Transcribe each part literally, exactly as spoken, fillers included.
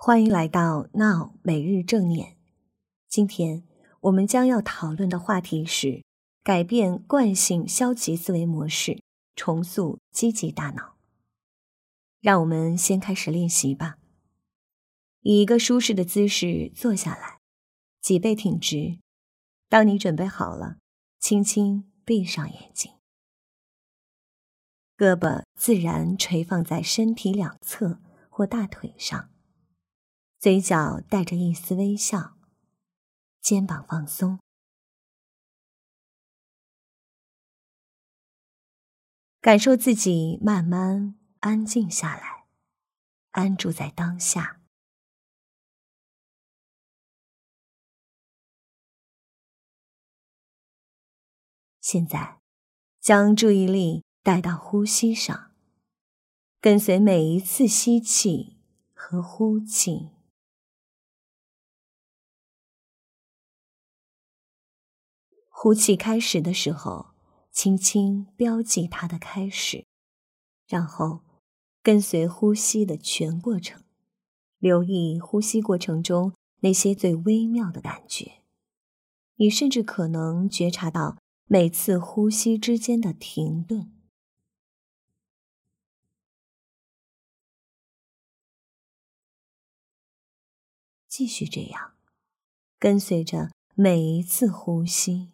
欢迎来到 Now 每日正念。今天我们将要讨论的话题是改变惯性消极思维模式，重塑积极大脑。让我们先开始练习吧。以一个舒适的姿势坐下来，脊背挺直。当你准备好了，轻轻闭上眼睛。胳膊自然垂放在身体两侧或大腿上，嘴角带着一丝微笑，肩膀放松。感受自己慢慢安静下来，安住在当下。现在，将注意力带到呼吸上，跟随每一次吸气和呼气。呼气开始的时候，轻轻标记它的开始，然后跟随呼吸的全过程，留意呼吸过程中那些最微妙的感觉。你甚至可能觉察到每次呼吸之间的停顿。继续这样，跟随着每一次呼吸。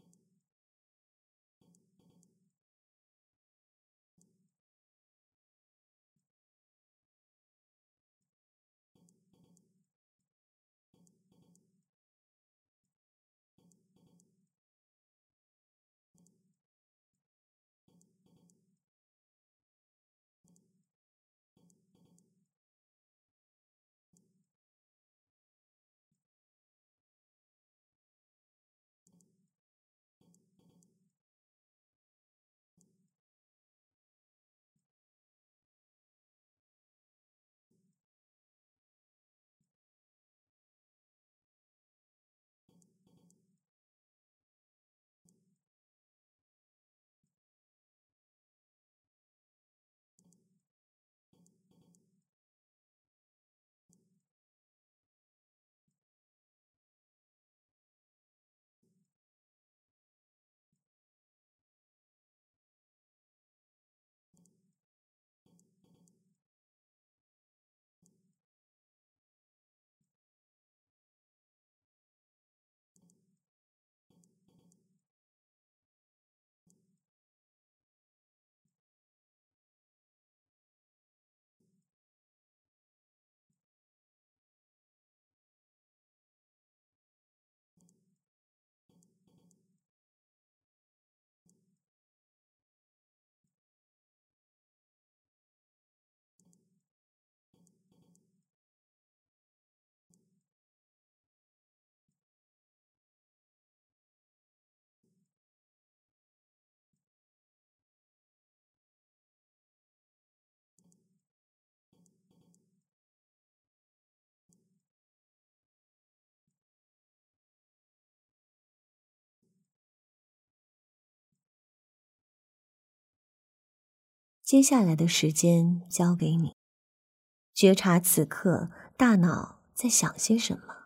接下来的时间交给你，觉察此刻大脑在想些什么。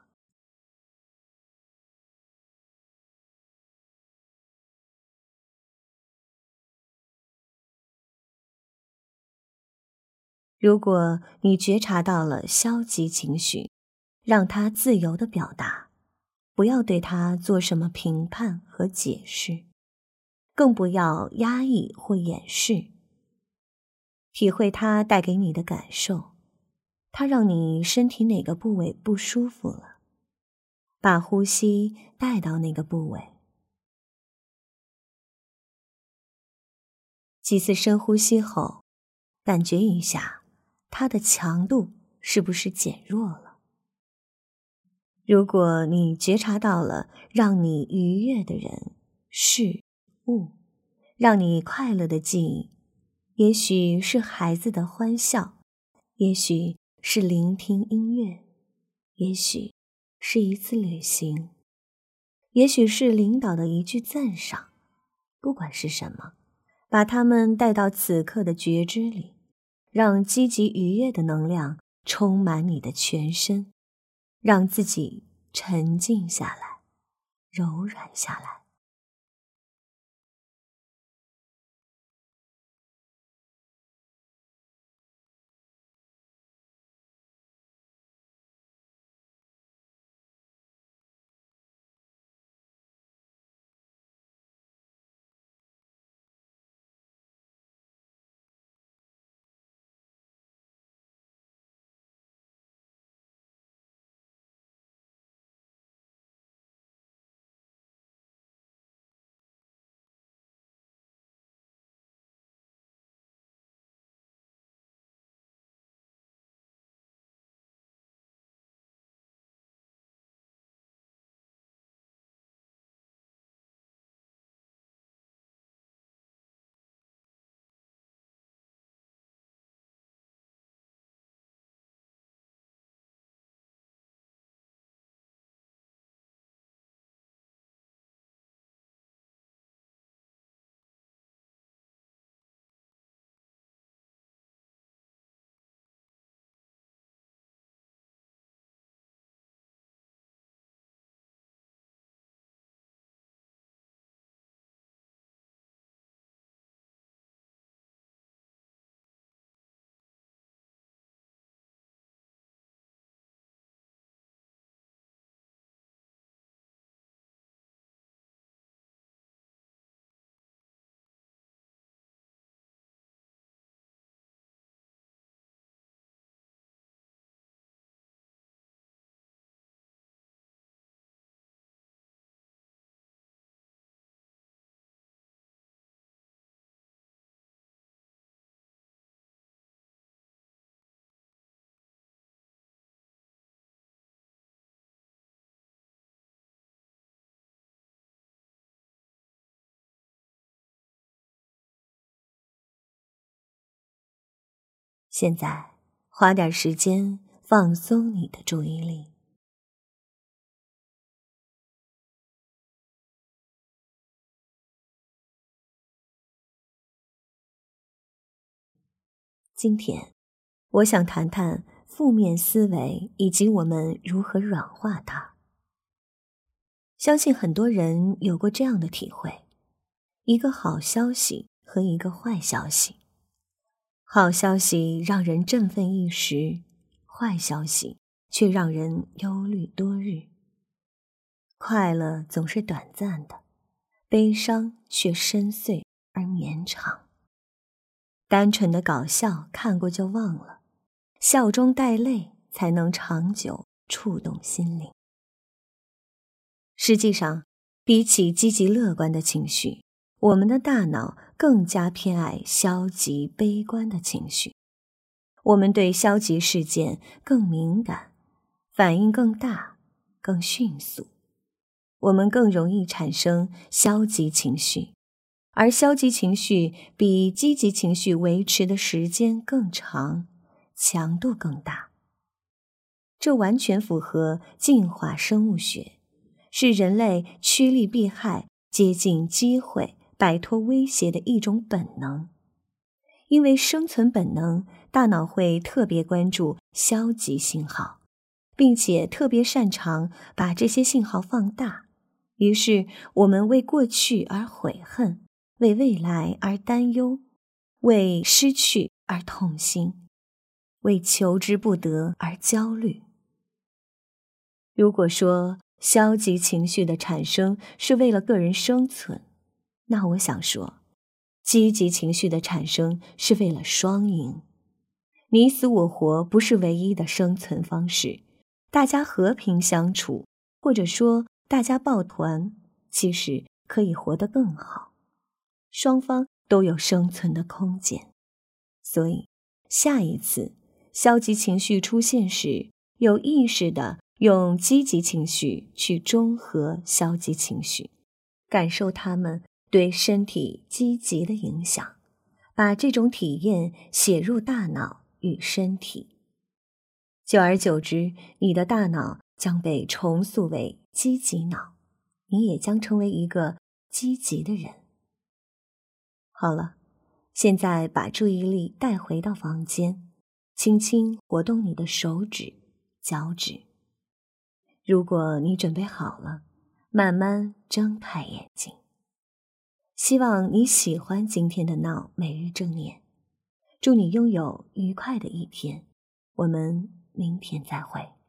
如果你觉察到了消极情绪，让它自由地表达，不要对它做什么评判和解释，更不要压抑或掩饰。体会它带给你的感受，它让你身体哪个部位不舒服了，把呼吸带到那个部位。几次深呼吸后，感觉一下它的强度是不是减弱了。如果你觉察到了让你愉悦的人、事、物，让你快乐的记忆，也许是孩子的欢笑，也许是聆听音乐，也许是一次旅行，也许是领导的一句赞赏，不管是什么，把它们带到此刻的觉知里，让积极愉悦的能量充满你的全身，让自己沉静下来，柔软下来。现在，花点时间放松你的注意力。今天，我想谈谈负面思维以及我们如何软化它。相信很多人有过这样的体会：一个好消息和一个坏消息。好消息让人振奋一时，坏消息却让人忧虑多日。快乐总是短暂的，悲伤却深邃而绵长。单纯的搞笑看过就忘了，笑中带泪才能长久触动心灵。实际上，比起积极乐观的情绪，我们的大脑更加偏爱消极悲观的情绪。我们对消极事件更敏感，反应更大，更迅速。我们更容易产生消极情绪，而消极情绪比积极情绪维持的时间更长，强度更大。这完全符合进化生物学，是人类趋利避害、接近机会、摆脱威胁的一种本能。因为生存本能，大脑会特别关注消极信号，并且特别擅长把这些信号放大。于是我们为过去而悔恨，为未来而担忧，为失去而痛心，为求之不得而焦虑。如果说消极情绪的产生是为了个人生存，那我想说，积极情绪的产生是为了双赢。你死我活不是唯一的生存方式，大家和平相处，或者说大家抱团，其实可以活得更好。双方都有生存的空间。所以，下一次消极情绪出现时，有意识地用积极情绪去中和消极情绪，感受它们对身体积极的影响，把这种体验写入大脑与身体。久而久之，你的大脑将被重塑为积极脑，你也将成为一个积极的人。好了，现在把注意力带回到房间， 轻轻活动你的手指、脚趾。如果你准备好了，慢慢睁开眼睛。希望你喜欢今天的闹每日正念，祝你拥有愉快的一天。我们明天再会。